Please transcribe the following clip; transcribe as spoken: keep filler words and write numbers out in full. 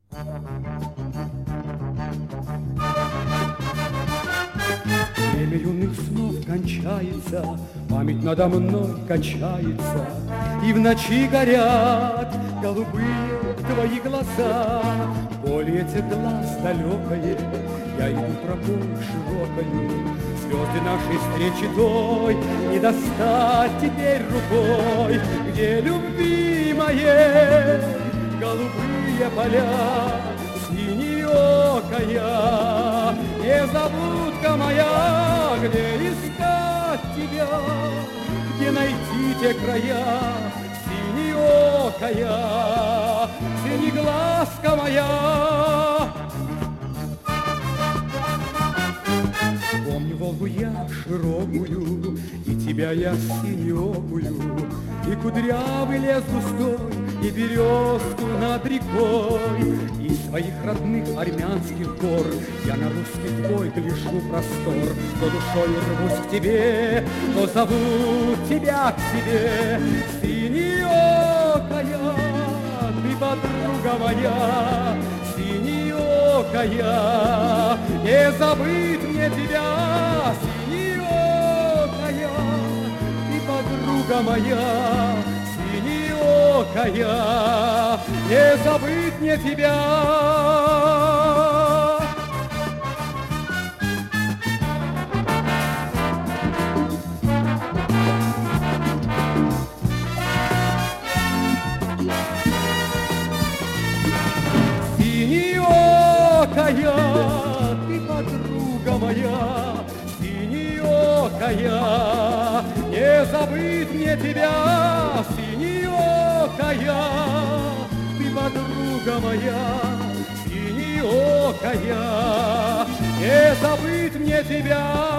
Время юных снов кончается, память надо мной качается, и в ночи горят голубые твои глаза. Более этих глаз далекое, я иду тропой широкою, звезды нашей встречи той не достать теперь рукой. Где любви моей голубые поля, синеокая, незабудка моя, где искать тебя, где найти те края, синеокая, синеглазка моя. Помню Волгу я широкую, и тебя я синеокую, и кудрявый лес густой, и березку над рекой. Из своих родных армянских гор я на русский твой гляжу простор. То душою рвусь к тебе, то зову тебя к себе. Синеокая, ты подруга моя, синеокая, не забыть мне тебя. Синеокая, ты подруга моя, синеокая, не забыть мне тебя. Синеокая, ты подруга моя, синеокая, не забыть мне тебя. Синеокая, ты подруга моя, синеокая, не забыть мне тебя.